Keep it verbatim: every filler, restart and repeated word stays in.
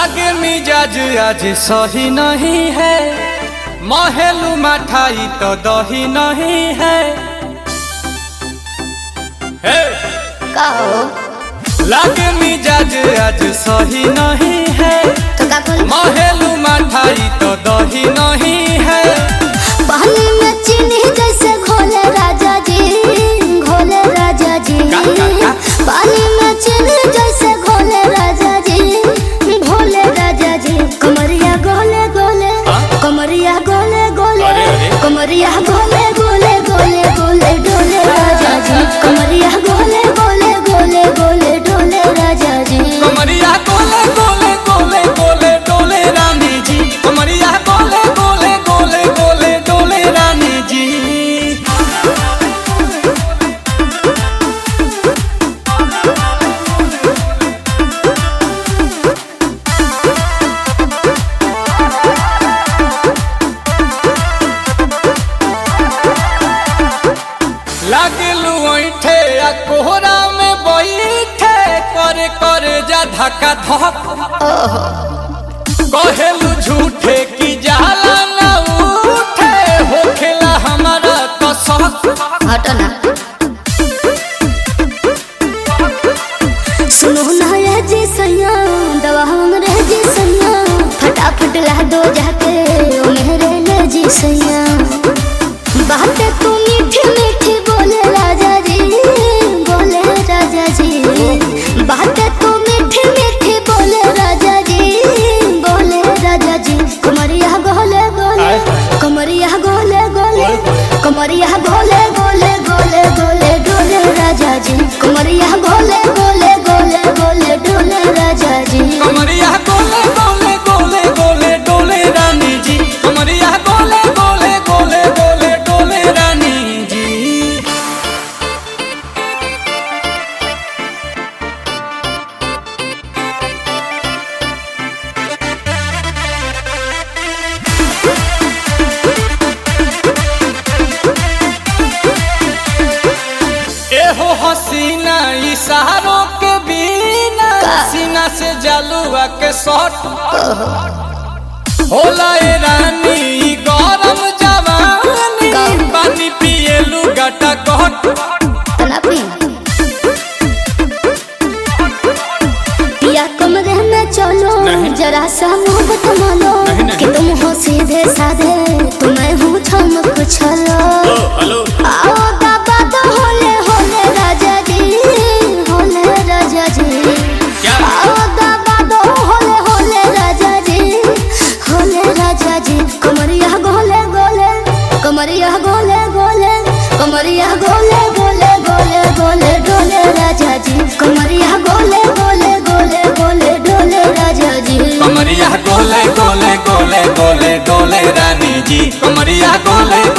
लागे मिजाज आज सही नहीं है, महलू मठाई तो दही नहीं है। हे लागे मिजाज आज सही नहीं है, महलू मठाई तो दही नहीं है। पानी में चीनी जैसे घोले राजा जी, घोले राजा जी। पानी में चीनी जैसे घोले राजा जी, घोले राजा जी। कमरिया गोले गोले, कमरिया गोले गोले, कमरिया गोले गोले गोले गोले डोले राजा जी। कमरिया गोले गोले गोले गोले डोले राजा जी। कमरिया गोले गोले गोले गोले डोले रानी जी। कमरिया गोले गोले गोले गोले डोले रानी जी। लागलू ऐठे आ कोहरा में बैठे, करे करे जा धक्का धक। कहेलू झूठे की जाला ना उठे, होखेला हमारा तो शक। हटो ना, सुनो ना ये जी सैया, दवा हमरे जी सैया। फटाफट ला दो जाके ओ मेरे ले जी सैया। बातें तू मीठी मीठी बोले राजा जी, बोले राजा जी। बातें तू मीठी मीठी बोले राजा जी, बोले राजा जी। कमरिया गोले गोले, कमरिया गोले गोले, कमरिया गोले गोले गोले गोले डोले राजा जी। कमरिया गोले गोले गोले गोले डोले राजा जी। कमरिया गोले गोले गोले गोले डोले रानी जी। कमरिया गोले गोले गोले गोले डोले रानी जी। एहो हसीना इशारों के बिना, सीना से जलुआ के शॉट होला ए रानी गरम जवानी। पानी पिए लुगाटा कट तना पी या कमरे में चलो, जरा सा मोहब्बत मानो कि तुम हो सीधे साधे, तुम्हें हूँ ठमक छलो। आओ बाबा तो होले होले राजा जी, होले राजा जी। आओ बाबा तो होले होले राजा जी, होले राजा जी। कमरिया गोले गोले, कमरिया गोले गोले, कमरिया गोले गोले गोले गोले डोले राजा जी। कमरिया गोले गोले गोले गोले डोले राजा जी। कमरिया गोले गोले गोले गोले डोले रानी जी। कमरिया गोले